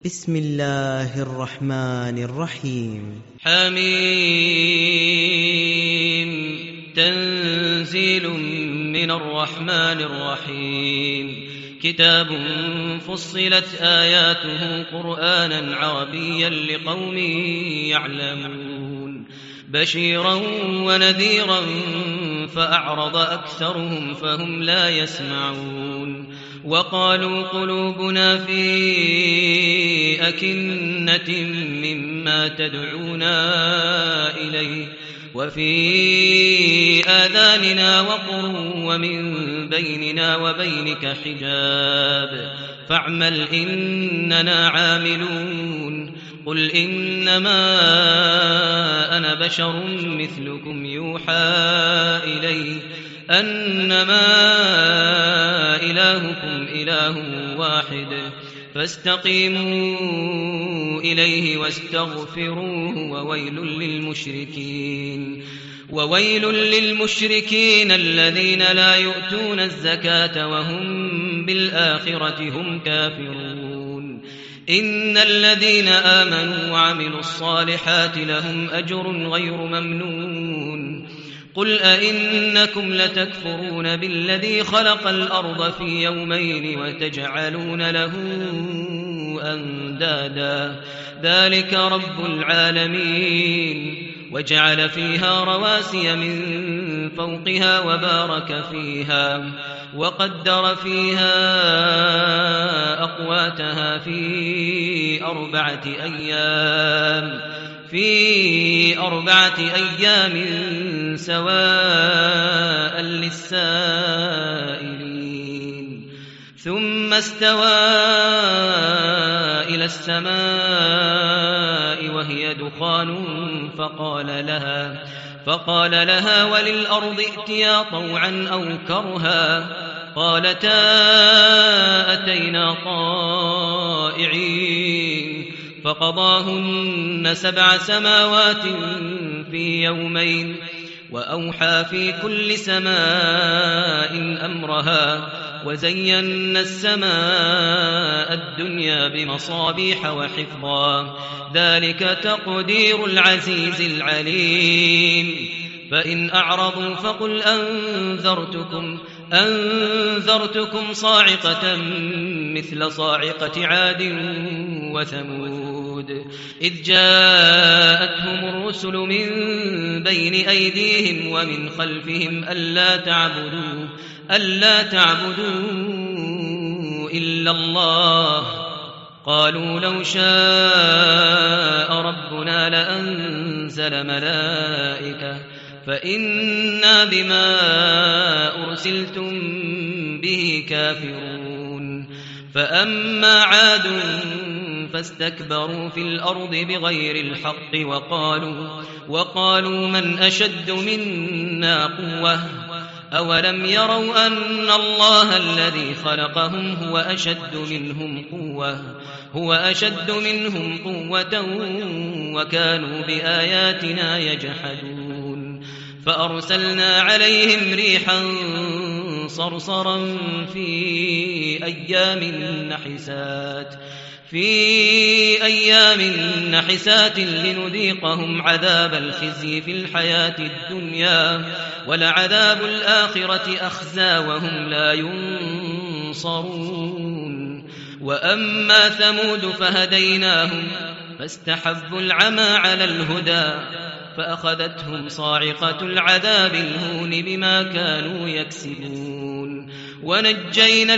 بسم الله الرحمن الرحيم. حميم تنزيل من الرحمن الرحيم. كتاب فصلت آياته قرآنا عربيا لقوم يعلمون بشيرا ونذيرا فأعرض أكثرهم فهم لا يسمعون. وقالوا قلوبنا في أكنة مما تدعونا إليه وفي آذاننا وقر ومن بيننا وبينك حجاب فاعمل إننا عاملون. قل إنما أنا بشر مثلكم يوحى إلي أنما إلهكم إله واحد فاستقيموا إليه واستغفروه وويل للمشركين الذين لا يؤتون الزكاة وهم بالآخرة هم كافرون. إن الذين آمنوا وعملوا الصالحات لهم أجر غير ممنون. قل أئنكم لتكفرون بالذي خلق الأرض في يومين وتجعلون له أندادا ذلك رب العالمين. وجعل فيها رواسي من فوقها وبارك فيها وقدر فيها أقواتها في أربعة أيام سواء للسائلين. ثم استوى إلى السماء وهي دخان فقال لها وللأرض ائتيا طوعا أو كرها قالتا أتينا طائعين. فقضاهن 7 سماوات في يومين وأوحى في كل سماء أمرها وزينا السماء الدنيا بمصابيح وحفظا ذلك تقدير العزيز العليم. فإن أعرضوا فقل أنذرتكم صاعقة مثل صاعقة عاد وثمود إذ جاءتهم الرسل من بين أيديهم ومن خلفهم ألا تعبدوا إلا الله قالوا لو شاء ربنا لأنزل ملائكة فإنا بما أرسلتم به كافرون. فأما عاد فاستكبروا في الأرض بغير الحق وقالوا من أشد منا قوة أولم يروا أن الله الذي خلقهم هو أشد منهم قوة وكانوا بآياتنا يجحدون. فأرسلنا عليهم ريحا صرصرا في أيام نحسات لنذيقهم عذاب الخزي في الحياة الدنيا ولعذاب الآخرة أخزى وهم لا ينصرون. وأما ثمود فهديناهم فاستحبوا العمى على الهدى فأخذتهم صاعقة العذاب الهون بما كانوا يكسبون. ونجينا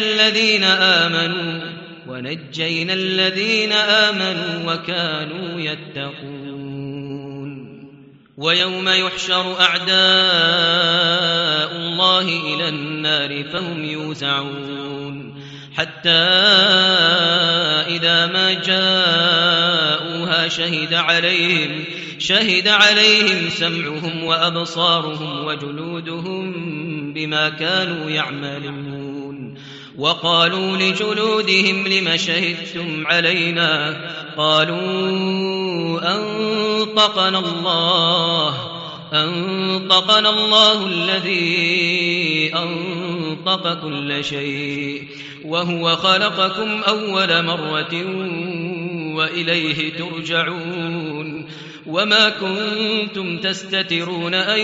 الذين آمنوا وكانوا يتقون. ويوم يحشر أعداء الله إلى النار فهم يوزعون حتى إذا ما جاءوها شهد عليهم سمعهم وأبصارهم وجلودهم بما كانوا يعملون. وقالوا لجلودهم لم شهدتم علينا قالوا أنطقنا الله الذي أنطق كل شيء وهو خلقكم أول مرة وإليه ترجعون وما كنتم تستترون أن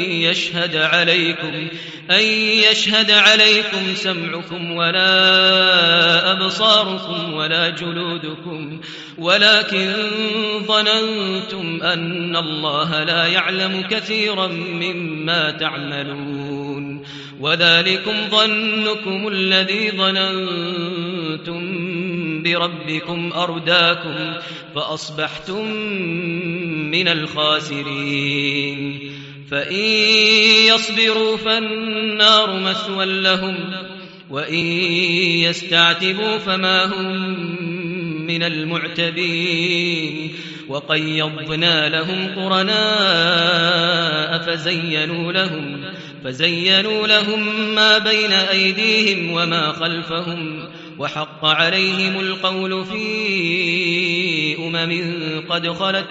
يشهد عليكم سمعكم ولا أبصاركم ولا جلودكم ولكن ظننتم أن الله لا يعلم كثيرا مما تعملون وذلكم ظنكم الذي ظننتم بربكم أرداكم فأصبحتم من الخاسرين فإن يصبروا فالنار مثوى لهم وإن يستعتبوا فما هم من المعتبين وقيضنا لهم قرناء فزينوا لهم ما بين أيديهم وما خلفهم وحق عليهم القول في قد خلت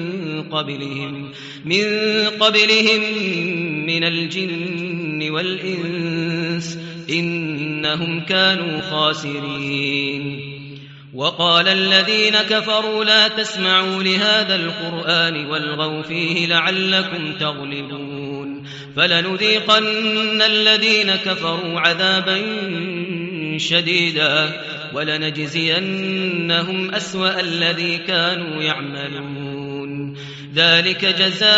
من قبلهم من الجن والإنس إنهم كانوا خاسرين وقال الذين كفروا لا تسمعوا لهذا القرآن والغوا فيه لعلكم تغلبون فلنذيقن الذين كفروا عذابا شديدا ولنجزينهم أسوأ الذي كانوا يعملون ذلك جزاء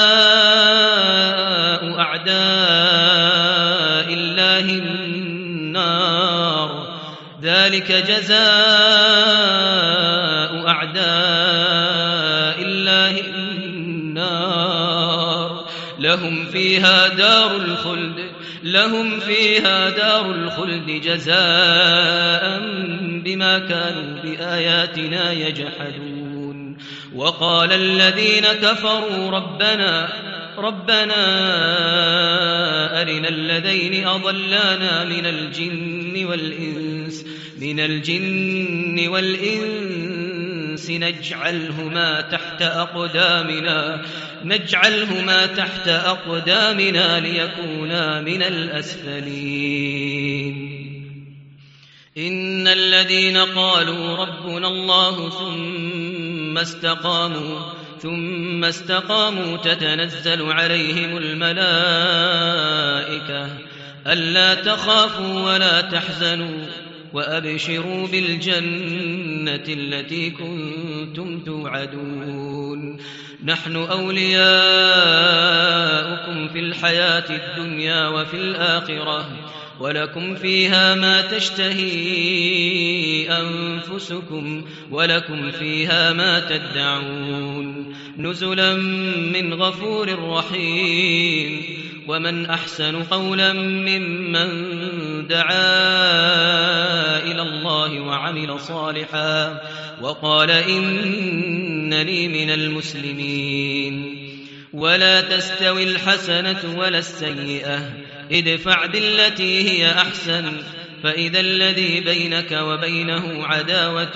أعداء الله النار لهم فيها دار الخلد جزاء بما كانوا بآياتنا يجحدون وقال الذين كفروا ربنا أرنا الذين أضلانا من الجن والإنس نجعلهما تحت أقدامنا ليكونا من الأسفلين إن الذين قالوا ربنا الله ثم استقاموا تتنزل عليهم الملائكة ألا تخافوا ولا تحزنوا وأبشروا بالجنة التي كنتم توعدون نحن أولياؤكم في الحياة الدنيا وفي الآخرة ولكم فيها ما تشتهي أنفسكم ولكم فيها ما تدعون نزلا من غفور رحيم ومن أحسن قولا ممن دعا إلى الله وعمل صالحا وقال إنني من المسلمين ولا تستوي الحسنة ولا السيئة ادفع بالتي هي أحسن فإذا الذي بينك وبينه عداوة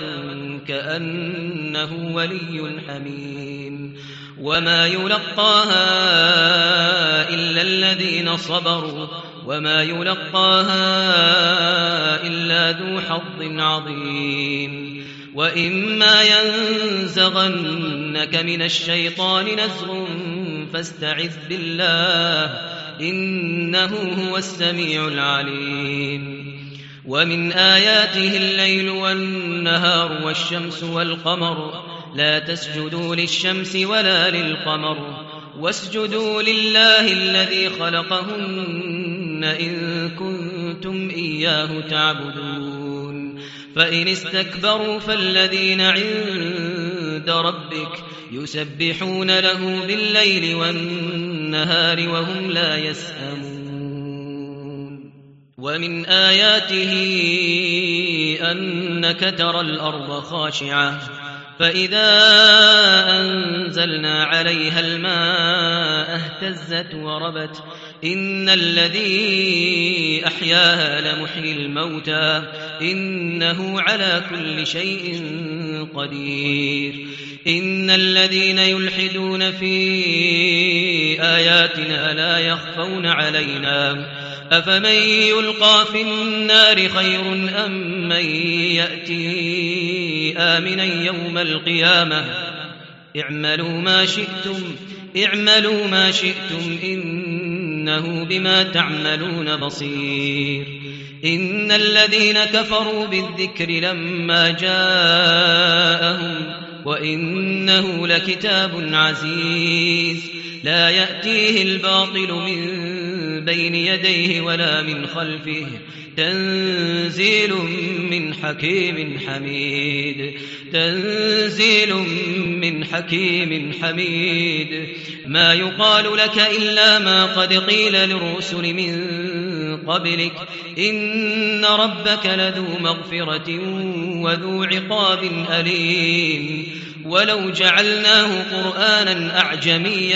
كأنه ولي حميم وما يلقاها إلا الذين صبروا وما يلقاها إلا ذو حظ عظيم وإما ينزغنك من الشيطان نزغ فاستعذ بالله إنه هو السميع العليم ومن آياته الليل والنهار والشمس والقمر لا تسجدوا للشمس ولا للقمر واسجدوا لله الذي خلقهن إن كنتم إياه تعبدون فإن استكبروا فالذين عند ربك يسبحون له بالليل والنهار وهم لا يسأمون ومن آياته أنك ترى الأرض خاشعة فإذا أنزلنا عليها الماء اهتزت وربت إن الذي أحياها لمحيي الموتى إنه على كل شيء قدير إن الذين يلحدون في آياتنا لا يخفون علينا أفمن يلقى في النار خير أم من يأتي آمنا يوم القيامة اعملوا ما شئتم إنه بما تعملون بصير إن الذين كفروا بالذكر لما جاءهم وإنه لكتاب عزيز لا يأتيه الباطل من بين يديه ولا من خلفه تنزيل من حكيم حميد ما يقال لك إلا ما قد قيل للرسل من قبلك إن ربك لذو مغفرة وذو عقاب أليم ولو جعلناه قرآنا أعجميا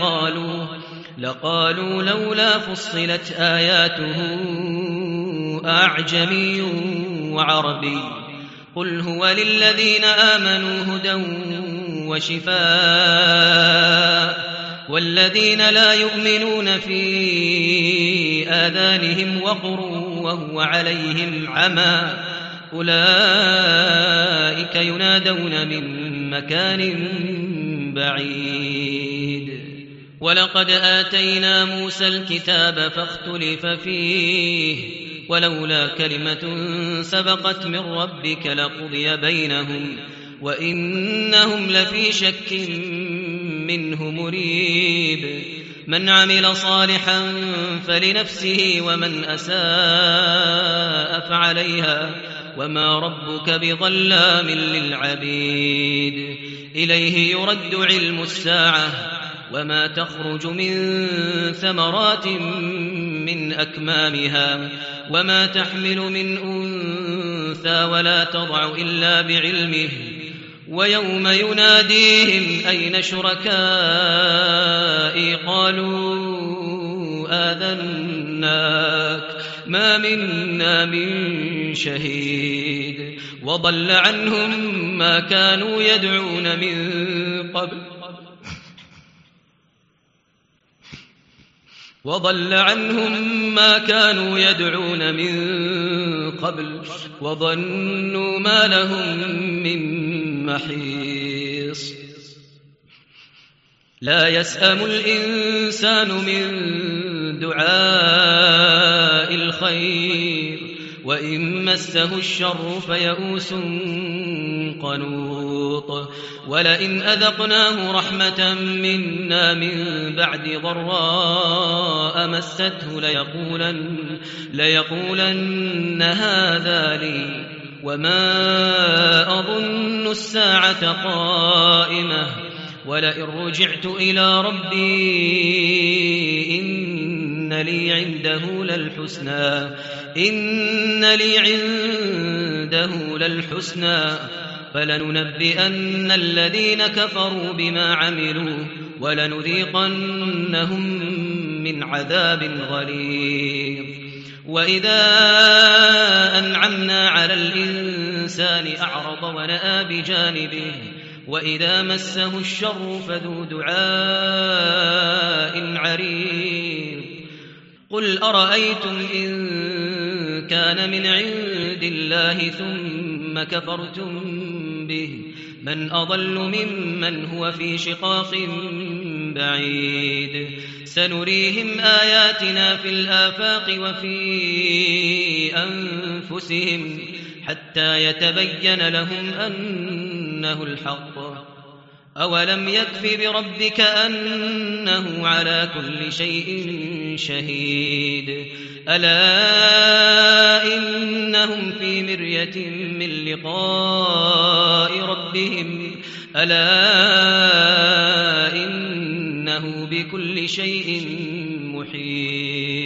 لقالوا لولا فصلت آياته أعجمي وعربي قل هو للذين آمنوا هدى وشفاء والذين لا يؤمنون في آذانهم وقر وهو عليهم عمى أولئك ينادون من مكان بعيد ولقد آتينا موسى الكتاب فاختلف فيه ولولا كلمة سبقت من ربك لقضي بينهم وإنهم لفي شك منه مريب من عمل صالحا فلنفسه ومن أساء فعليها وما ربك بظلام للعبيد إليه يرد علم الساعة وما تخرج من ثمرات من أكمامها وما تحمل من أنثى ولا تضع إلا بعلمه ويوم يناديهم أين شركائي قالوا آذناك ما منا من شهيد وضل عنهم ما كانوا يدعون من قبل وظنوا ما لهم من محيص لا يسأم الإنسان من دعاء الخير وإن مسه الشر فيئوس قنوط ولئن أذقناه رحمة منا من بعد ضراء مسته ليقولن هذا لي وما أظن الساعة قائمة ولئن رجعت إلى ربي إن لي عنده للحسنى فلننبئن الذين كفروا بما عملوا ولنذيقنهم من عذاب غليظ وإذا أنعمنا على الإنسان أعرض ونأى بجانبه وإذا مسه الشر فذو دعاء عريض قل أرأيتم إن كان من عند الله ثم كفرتم به من أضل ممن هو في شقاق بعيد سنريهم آياتنا في الآفاق وفي أنفسهم حتى يتبين لهم أنه الحق أولم يكف بربك أنه على كل شيء شهيد ألا إنهم في مرية من لقاء ربهم ألا إنه بكل شيء محيط